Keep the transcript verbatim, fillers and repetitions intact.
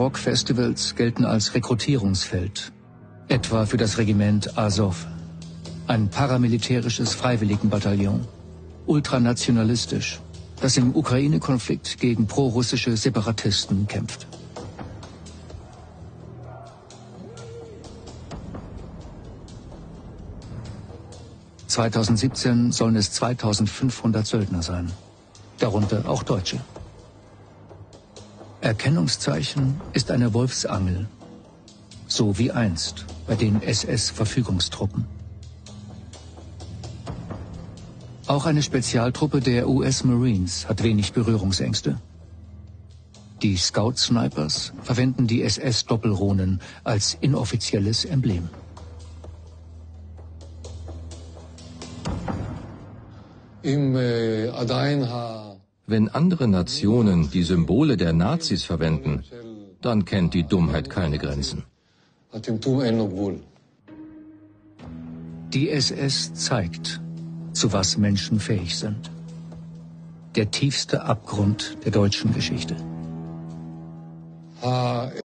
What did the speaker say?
Rockfestivals gelten als Rekrutierungsfeld, etwa für das Regiment Azov, ein paramilitärisches Freiwilligenbataillon, ultranationalistisch, das im Ukraine-Konflikt gegen prorussische Separatisten kämpft. zweitausendsiebzehn sollen es zweitausendfünfhundert Söldner sein, darunter auch Deutsche. Erkennungszeichen ist eine Wolfsangel, so wie einst bei den S S-Verfügungstruppen. Auch eine Spezialtruppe der U S Marines hat wenig Berührungsängste. Die Scout-Snipers verwenden die S S-Doppelronen als inoffizielles Emblem. Wenn andere Nationen die Symbole der Nazis verwenden, dann kennt die Dummheit keine Grenzen. Die S S zeigt, zu was Menschen fähig sind. Der tiefste Abgrund der deutschen Geschichte.